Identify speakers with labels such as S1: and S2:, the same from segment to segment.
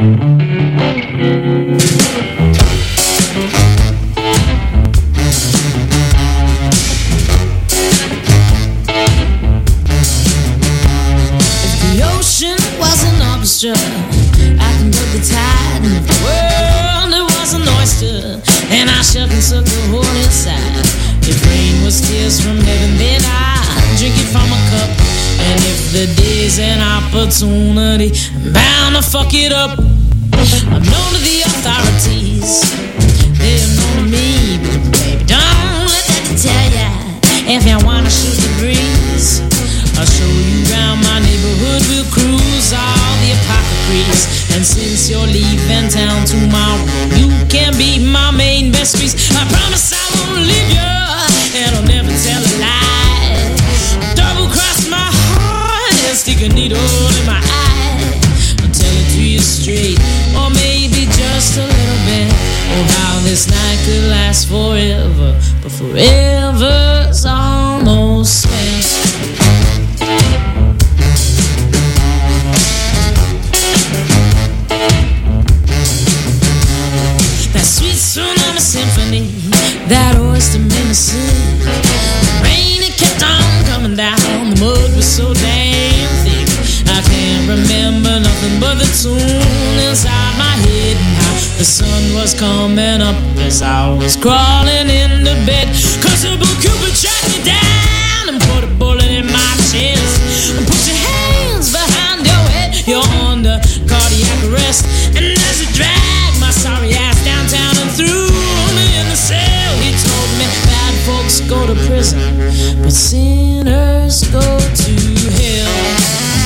S1: I can book the tide, and if the world it was an oyster, and I shuck and suck the whole inside. If rain was tears from heaven, then I'd drink it from a cup. And if the day's an opportunity, I'm bound to fuck it up. I'm known to the authorities, they are known to me, but baby, don't let that tell ya. If you wanna shoot the breeze, I'll show you around my neighborhood. We'll cruise all the apothecaries. And since you're leaving town tomorrow, you can be my main best piece. I promise I won't leave you, and I'll never tell a lie. Double cross my heart and stick a needle in my eye. I'll tell it to you straight, or maybe just a little bit. Oh, how this night could last forever, but forever's almost spent. Tsunami symphony, that oyster made me sick. The rain, it kept on coming down. The mud was so damn thick. I can't remember nothing but the tune inside my head, and how the sun was coming up as I was crawling into bed. Cause the blue Cupid shot me down and put a bullet in my chest. And put your hands behind your head, you're under cardiac arrest. And as it dragged my sorry ass downtown and threw me in the cell, he told me bad folks go to prison, but sinners go to hell.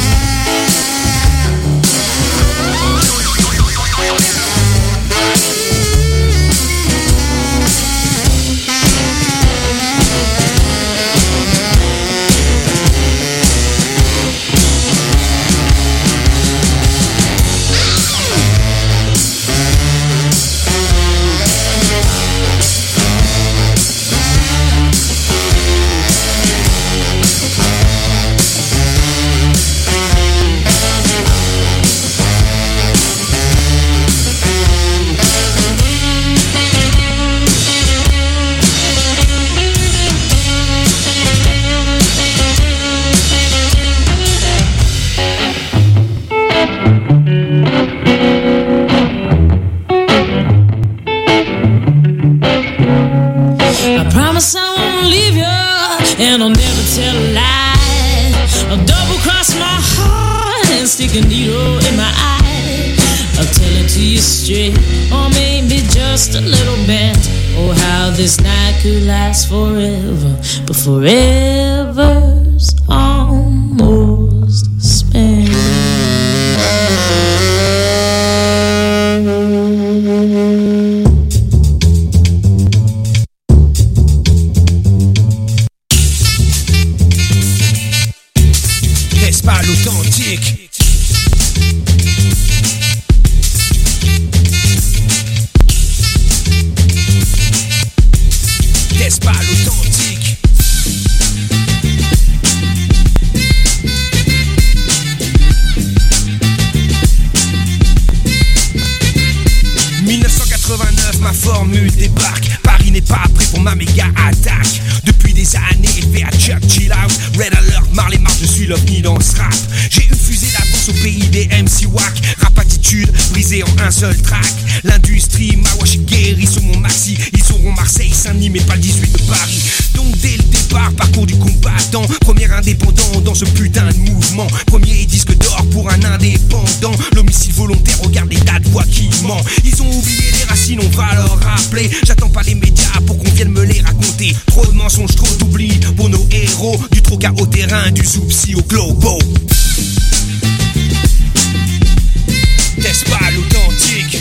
S1: And I'll never tell a lie. I'll double cross my heart and stick a needle in my eye. I'll tell it to you straight, or maybe just a little bit. Oh, how this night could last forever, but forever's almost spent.
S2: Authentique. Laisse pas l'authentique. 1989, ma formule débarque. Paris n'est pas prêt pour ma méga attaque. Depuis des années, élevé à Chuck, Chill Out, Red Alert, Marley Mark, je suis l'ovni dans ce rap. J'ai une fusée d'avance au pays des MC Wack. Rap attitude, brisée en un seul track. L'industrie, ma wash est guérie sur mon maxi. Ils auront Marseille, Saint-Denis, mais pas le 18 de Paris. Donc dès le départ, parcours du combattant. Premier indépendant dans ce putain de mouvement. Premier disque d'or pour un indépendant. L'homicide volontaire, regarde les tas de voix qui mentent. Ils ont oublié les racines, on va leur rappeler. J'attends pas les médias pour qu'on vienne me les raconter. Trop de mensonges, trop d'oubli pour nos héros. Du troca au terrain, du soupsi au globo. N'est-ce pas l'authentique?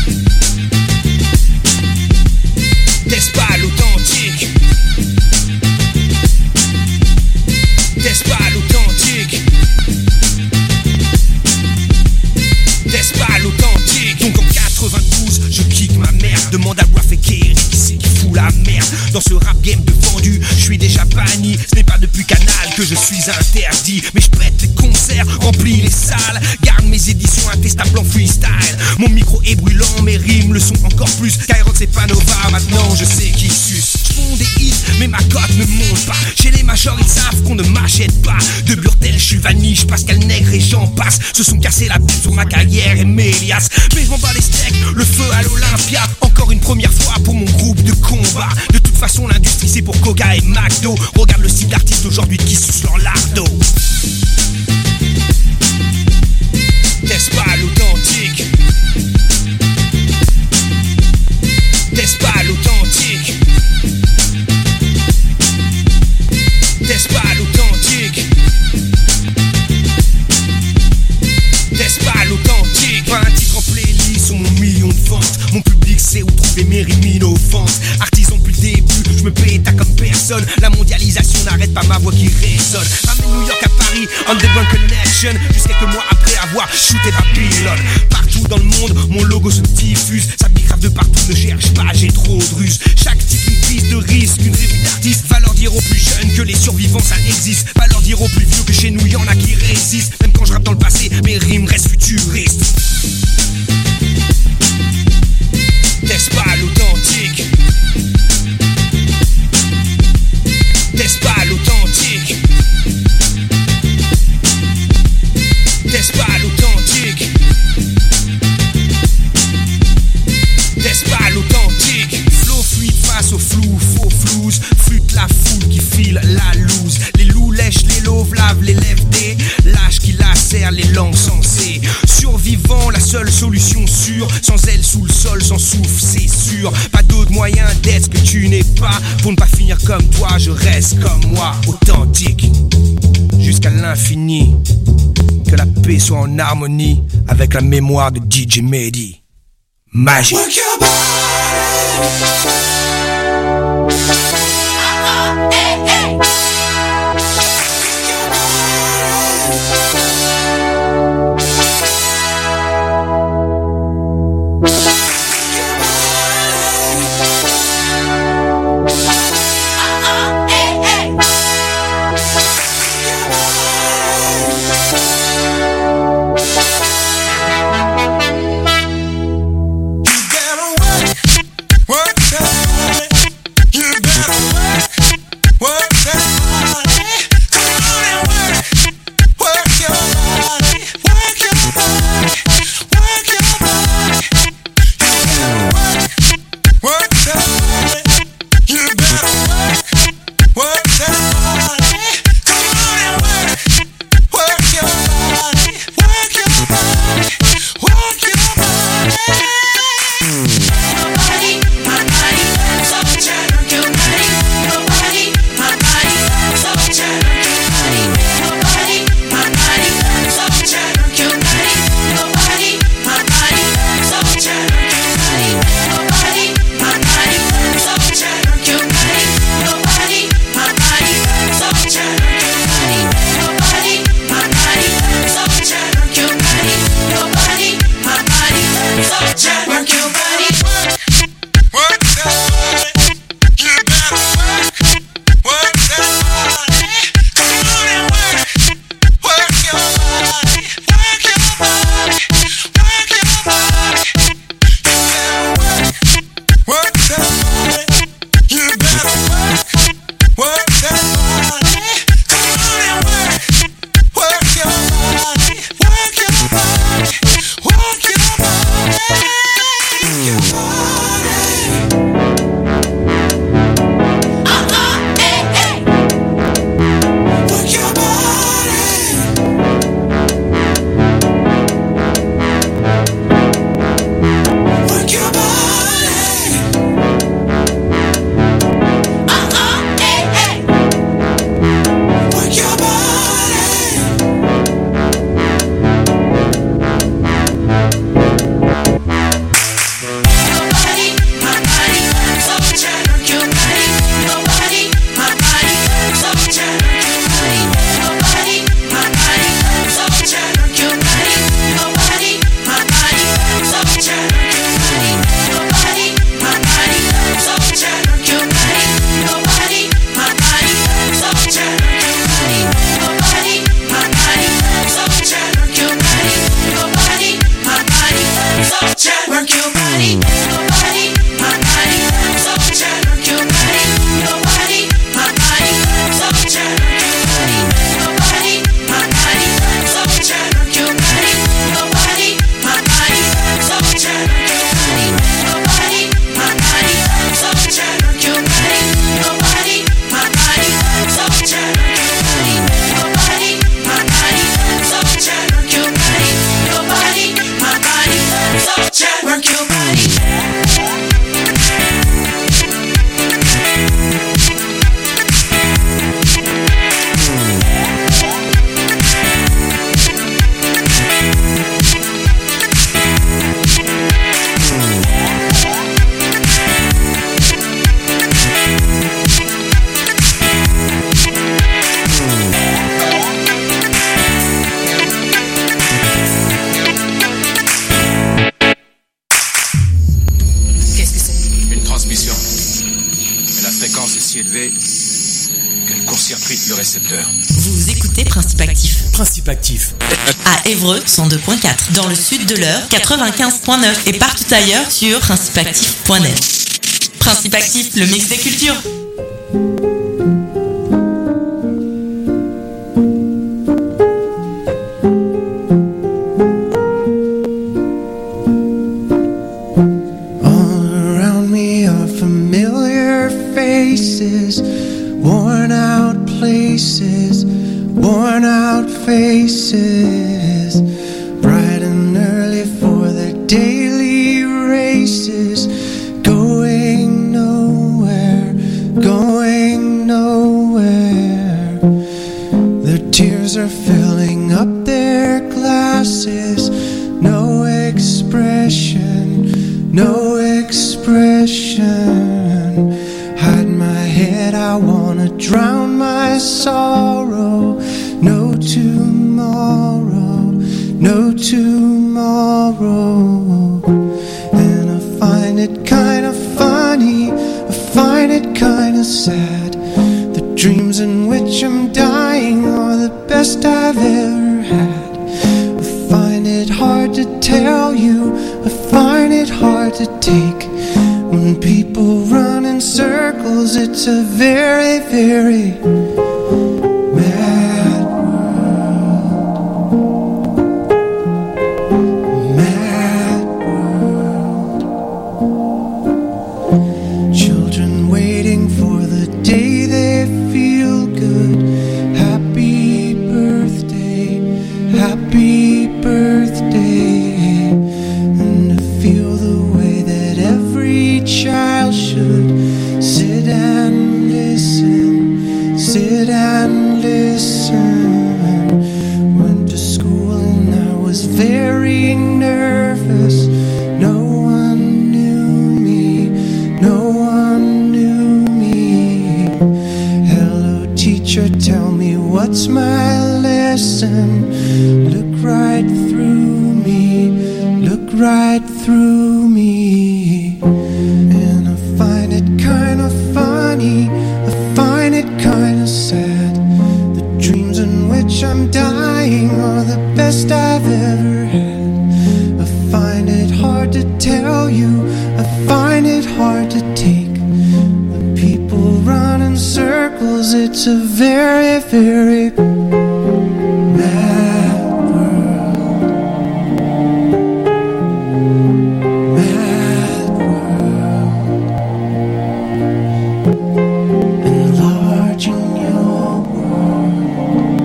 S2: N'est-ce pas l'authentique? N'est-ce pas l'authentique? N'est-ce pas l'authentique? Donc en 92, je kick ma mère. Demande à Ruff et Kerry qui c'est qui fout la merde. Dans ce rap game de vendu, je suis déjà banni. Ce n'est pas depuis Canal que je suis interdit, mais je pète les concerts style. Mon micro est brûlant, mes rimes le sont encore plus. Skyrock c'est pas Nova, maintenant je sais qui suce. J'fonds des hits, mais ma cote ne monte pas. Chez les majors ils savent qu'on ne m'achète pas. De Burtel, Jules Vaniche, Pascal Nègre et j'en passe se sont cassés la bouche sur ma carrière et mes liasses. Mais je m'en bats les steaks, le feu à l'Olympia. Encore une première fois pour mon groupe de combat. De toute façon l'industrie c'est pour Koga et McDo. Regarde le style d'artiste aujourd'hui qui suce leur lardo. N'est-ce pas l'authentique? N'est-ce pas l'authentique? N'est-ce pas l'authentique? N'est-ce pas l'authentique? Pas un titre en playlist sur mon million de ventes. Mon public sait où trouver mes rimes innovantes. Artisan depuis le début, je me péta comme personne. La mondialisation n'arrête pas ma voix qui résonne. Ramène New York à Paris, Underground Connection. Juste quelques mois après avoir shooté Babylone. Partout dans le monde, mon logo se diffuse. Ça bicrave de partout, ne cherche pas, j'ai trop de ruse. Chaque titre une prise de risque, une revue d'artiste. Va leur dire aux plus jeunes que les survivants ça existe. Va leur dire aux plus vieux que chez nous y'en a qui résistent. Même quand je rappe dans le passé, mes rimes restent futuristes. N'est-ce pas l'authentique? N'est-ce pas l'authentique? N'est-ce pas l'authentique? N'est-ce pas l'authentique? Flow fluide face au flou, faux flouze. Flûte la foule qui file la loose. Les loups lèchent les loaves, lavent les lèvres des lâches qui lacèrent les langues sensées. Survivant, la seule solution sûre. Sans elle sous le sol, sans souffle, c'est sûr. Pas d'autre moyen d'être ce que tu n'es pas. Pour ne pas finir comme toi, je reste comme moi, authentique. Jusqu'à l'infini. Que la paix soit en harmonie avec la mémoire de DJ Mehdi. Magique.
S3: Vous écoutez Principe Actif.
S4: Principe Actif.
S3: À Évreux, 102.4. Dans le sud de l'Eure, 95.9. Et partout ailleurs sur principeactif.net. Principe Actif, le mix des cultures.
S5: Faces, bright and early for their daily races, going nowhere, going nowhere. Their tears are filling up their glasses, no expression, no expression. Hide my head, I wanna drown my sorrow. No tomorrow, no tomorrow. And I find it kind of funny, I find it kind of sad. The dreams in which I'm dying are the best I've ever had. I find it hard to tell you, I find it hard to take. When people run in circles, it's a very, very mad world. Mad world. Children waiting for the day they feel good. Happy birthday, happy birthday. And to feel the way that every child should sit and listen, sit and listen. Went to school and I was very nervous. No one knew me, no one knew me. Hello teacher, tell me what's my lesson. Look right through me, look right through me. And I find it kind of funny, I find it kind of sad. The dreams in which I'm dying are the best I've ever had. I find it hard to tell you, I find it hard to take. When people run in circles, it's a very, very mad world. Mad world. Enlarging your world.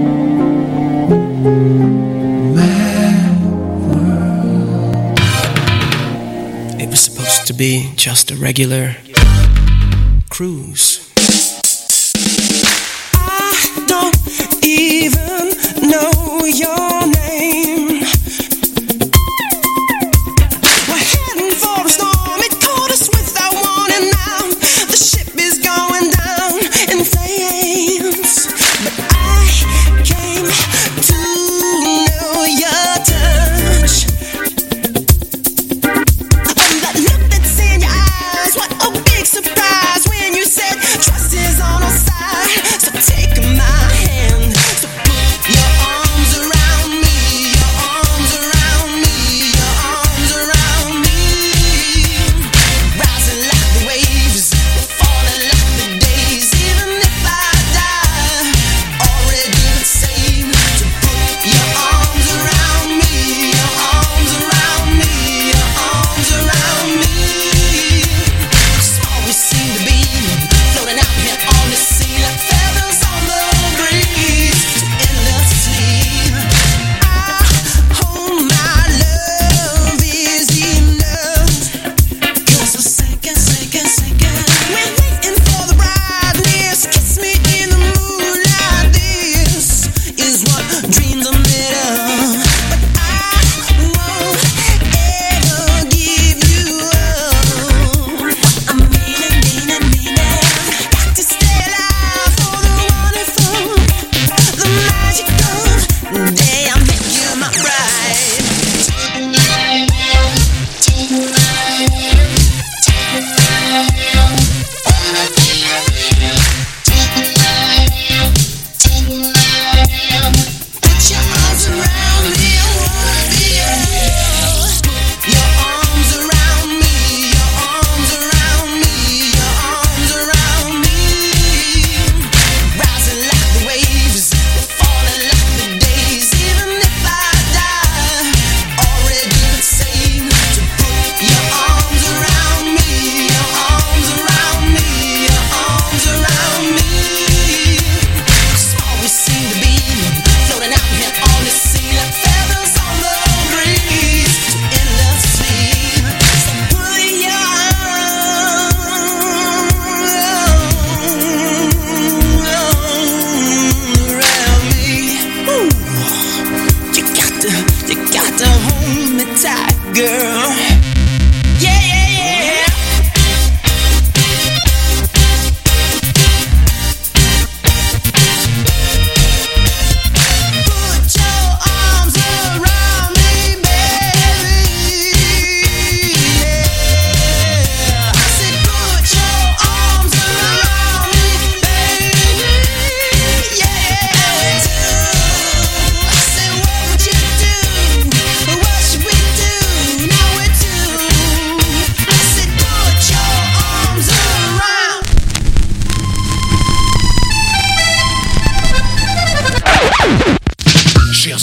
S5: Mad world.
S6: It was supposed to be just a regular cruise.
S7: I don't even know your name. We're heading for a storm, it caught us without warning now. The ship is going down in flames. But I came to know your touch. And that look that's in your eyes, what a big surprise when you said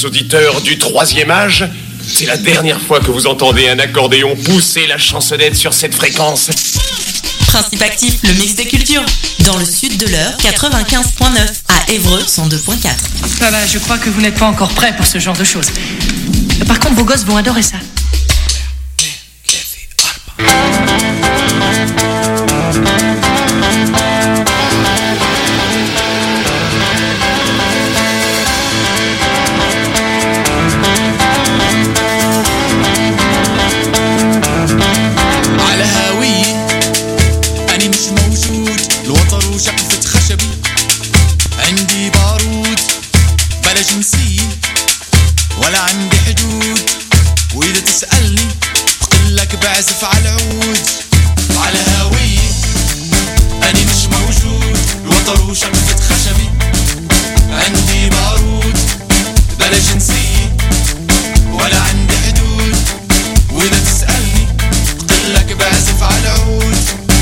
S4: chers auditeurs du troisième âge, c'est la dernière fois que vous entendez un accordéon pousser la chansonnette sur cette fréquence.
S3: Principe Actif, le mix des cultures. Dans le sud de l'heure, 95.9. À Évreux, 102.4.
S8: Ah bah, je crois que vous n'êtes pas encore prêts pour ce genre de choses. Par contre, vos gosses vont adorer ça.
S9: بعزف على العود على هوية أنا مش موجود الوتر وشقفة خشبي عندي بارود بلا جنسية ولا عندي حدود وإذا تسألني بقلك بعزف على العود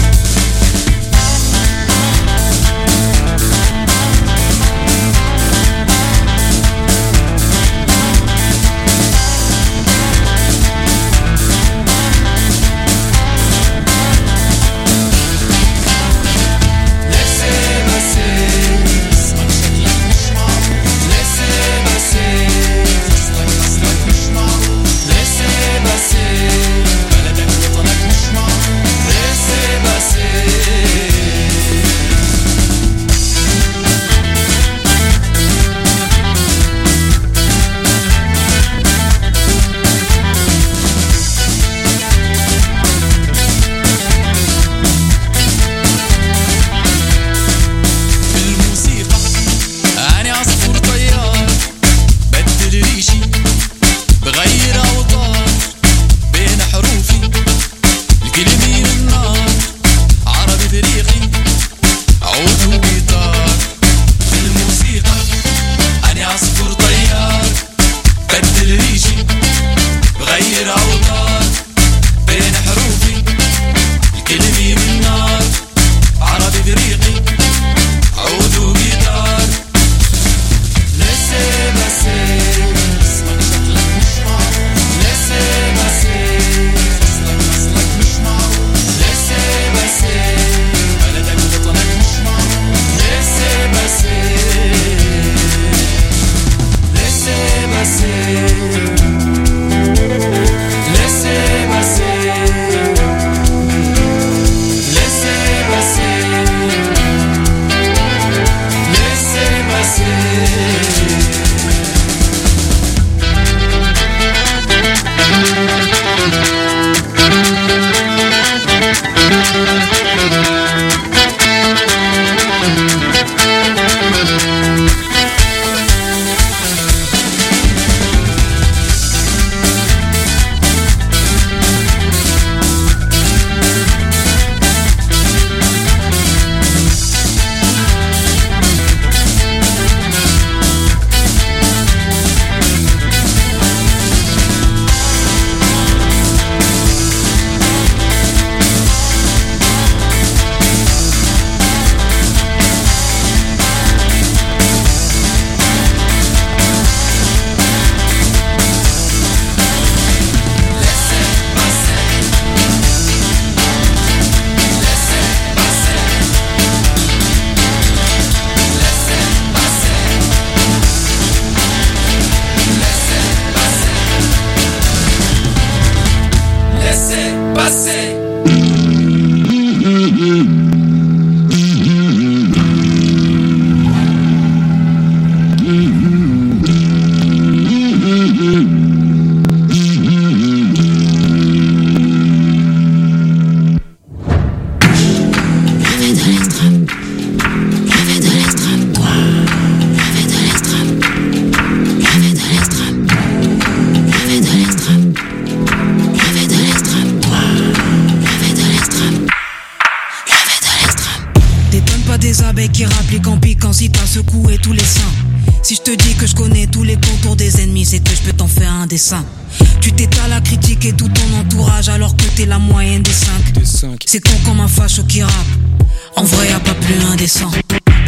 S1: Tu t'étales à critiquer tout ton entourage alors que t'es la moyenne des 5. C'est con comme un facho qui rappe. En vrai y'a pas plus indécent.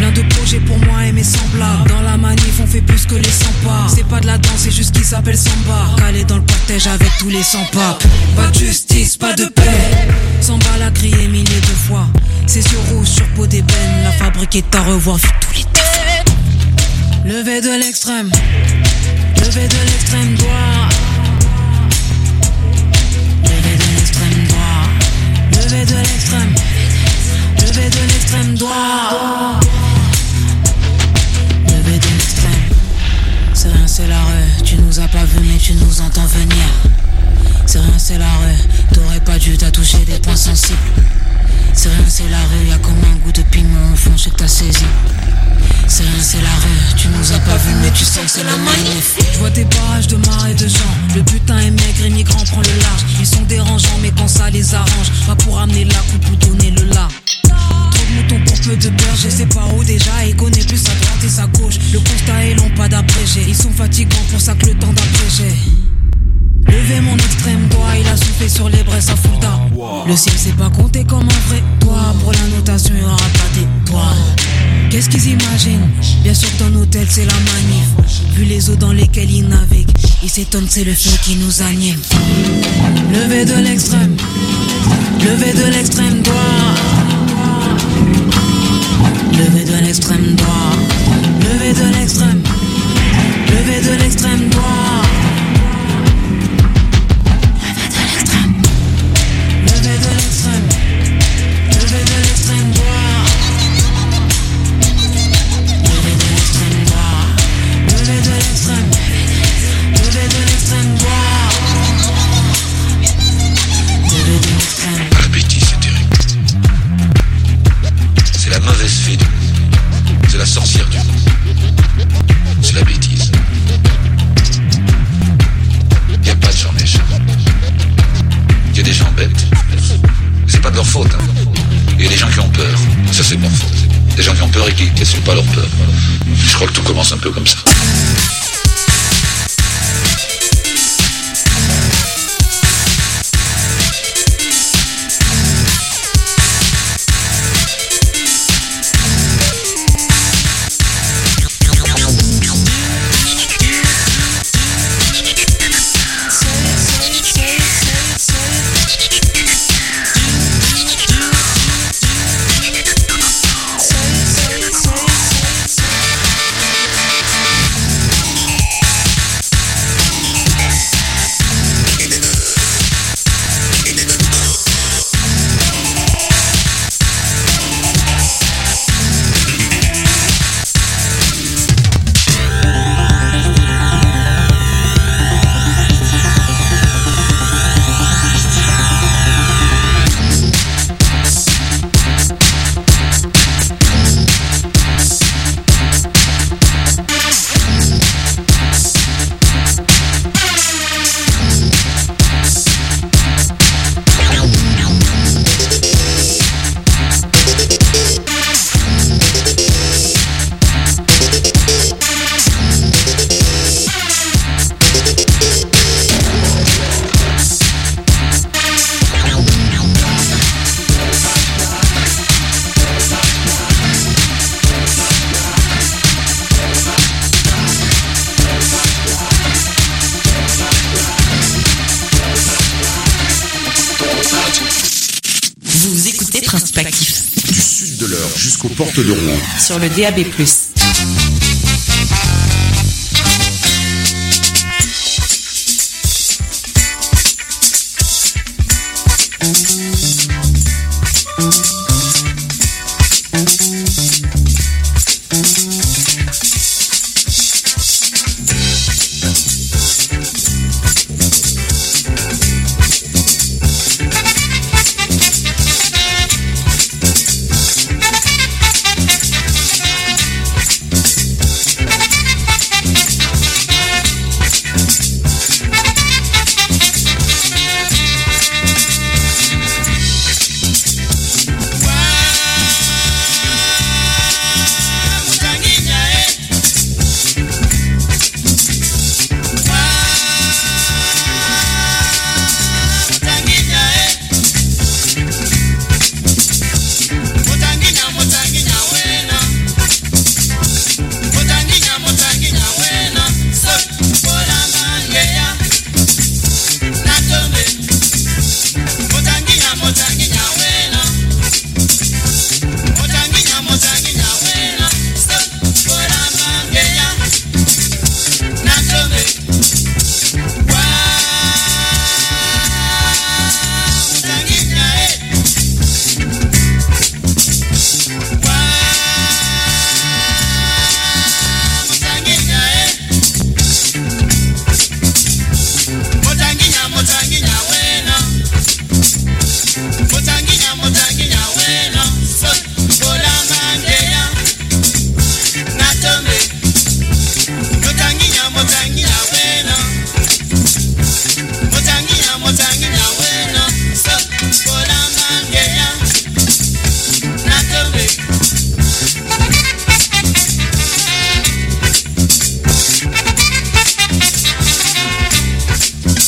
S10: Plein de projets pour moi et mes semblables. Dans la manif on fait plus que les 100 pas. C'est pas de la danse, c'est juste qui s'appelle samba. Calé dans le cortège avec tous les 100 papes. Pas de justice, pas de paix. Samba l'a crié milliers de fois. Ses yeux rouges sur peau d'ébène. La fabrique est à revoir vu tous les défauts. Levé de l'extrême. Levé de l'extrême droit. Levé de l'extrême droit. Levé de l'extrême. Levé de l'extrême droit. Levé de l'extrême. C'est rien, c'est la rue. Tu nous as pas vu mais tu nous entends venir. C'est rien, c'est la rue. T'aurais pas dû toucher des points sensibles. C'est rien, c'est la rue. Y'a comme un goût de piment au fond, je sais que t'as saisi. C'est rien, c'est la rue. Tu nous as pas vu mais tu sens que c'est la manif. Je vois des barrages de marais de gens. Le butin est maigre, immigrant prend le large. Ils sont dérangeants mais quand ça les arrange. Pas pour amener la coupe ou donner le la. Trop de moutons pour peu de beurre. Je sais pas où déjà. Il connaît plus sa droite et sa gauche. Le constat est long, pas d'abrégé. Ils sont fatigants pour ça que le temps d'abréger. Levez mon extrême doigt, il a soufflé sur les braises à Fulda. Le ciel s'est pas compté comme un vrai toit. Pour la notation, il y aura pas d'étoiles. Qu'est-ce qu'ils imaginent? Bien sûr que dans nos têtes c'est la manif. Vu les eaux dans lesquelles ils naviguent, ils s'étonnent, c'est le feu qui nous anime. Levez de l'extrême. Levez de l'extrême droit. Levez de l'extrême droit. Levez de l'extrême. Levez de l'extrême droit. Levé de l'extrême, levé de l'extrême droit. Levé de l'extrême droit. Levé de l'extrême, levé de l'extrême droit. Levé de l'extrême.
S11: La bêtise c'est terrible. C'est la mauvaise fée du monde. C'est la sorcière du monde. C'est la bêtise. Y a pas de gens méchants. Il y a des gens bêtes. C'est pas de leur faute. Il y a des gens qui ont peur. Ça, c'est de leur faute. Des gens qui ont peur et qui n'assument pas leur peur. Je crois que tout commence un peu comme ça.
S3: Principe Actif.
S12: Du sud de l'Eure jusqu'aux portes de Rouen.
S3: Sur le DAB+.